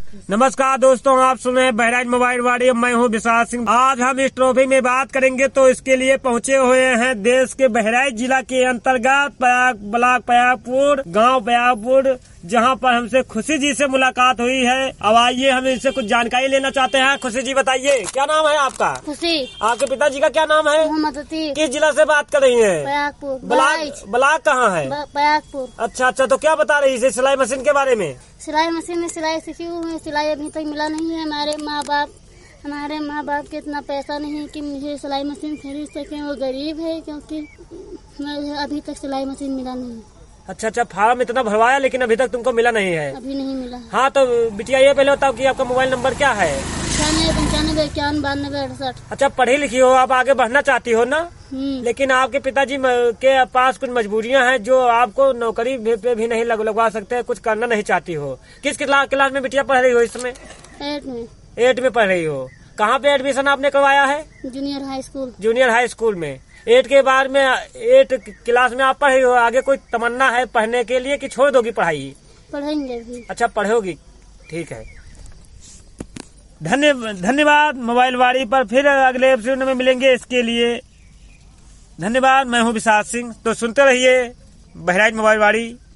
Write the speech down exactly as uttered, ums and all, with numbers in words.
नमस्कार दोस्तों, आप सुने बहराइच मोबाइल वाड़ी। मैं हूं विशाल सिंह। आज हम इस ट्रॉफी में बात करेंगे तो इसके लिए पहुंचे हुए हैं देश के बहराइच जिला के अंतर्गत पयाग ब्लॉक पयागपुर गांव पयागपुर, जहां पर हमसे खुशी जी से मुलाकात हुई है। अब आइए हम इनसे कुछ जानकारी लेना चाहते हैं। खुशी जी बताइए, क्या नाम है आपका? खुशी। आपके पिताजी का क्या नाम है? मोहम्मद अतीक। किस जिला से बात कर रही है? पयागपुर। ब्लॉक ब्लॉक कहाँ है? पयागपुर। अच्छा अच्छा, तो क्या बता रही है सिलाई मशीन के बारे में? सिलाई मशीन में सिलाई सीखी हूँ, सिलाई अभी तक मिला नहीं है। हमारे माँ बाप हमारे माँ बाप के इतना पैसा नहीं है कि मुझे सिलाई मशीन खरीद सके। वो गरीब है, क्योंकि मुझे अभी तक सिलाई मशीन मिला नहीं। अच्छा अच्छा, फार्म इतना भरवाया लेकिन अभी तक तुमको मिला नहीं है? अभी नहीं मिला। हाँ तो बिटिया ये पहले बताओ कि आपका मोबाइल नंबर क्या है? छियानवे पंचानवे इक्यावन बानवे अड़सठ। अच्छा, पढ़ी लिखी हो, आप आगे बढ़ना चाहती हो ना? लेकिन आपके पिताजी के पास कुछ मजबूरियां हैं जो आपको नौकरी पे भी नहीं लगवा सकते, कुछ करना नहीं चाहती हो। किस क्लास में बिटिया पढ़ रही हो इस समय? एट में। एट में पढ़ रही हो। कहाँ पे एडमिशन आपने करवाया है? Junior high school. Junior high school में। एट के बाद में एट क्लास में आप पढ़ रही हो, आगे कोई तमन्ना है पढ़ने के लिए कि छोड़ दोगी पढ़ाई? पढ़ेंगे भी। अच्छा, पढ़ोगी, ठीक है। धन्य धन्यवाद। मोबाइल वाड़ी पर फिर अगले एपिसोड में मिलेंगे। इसके लिए धन्यवाद। मैं हूं विशाल सिंह। तो सुनते रहिए बहराइच मोबाइल वाड़ी।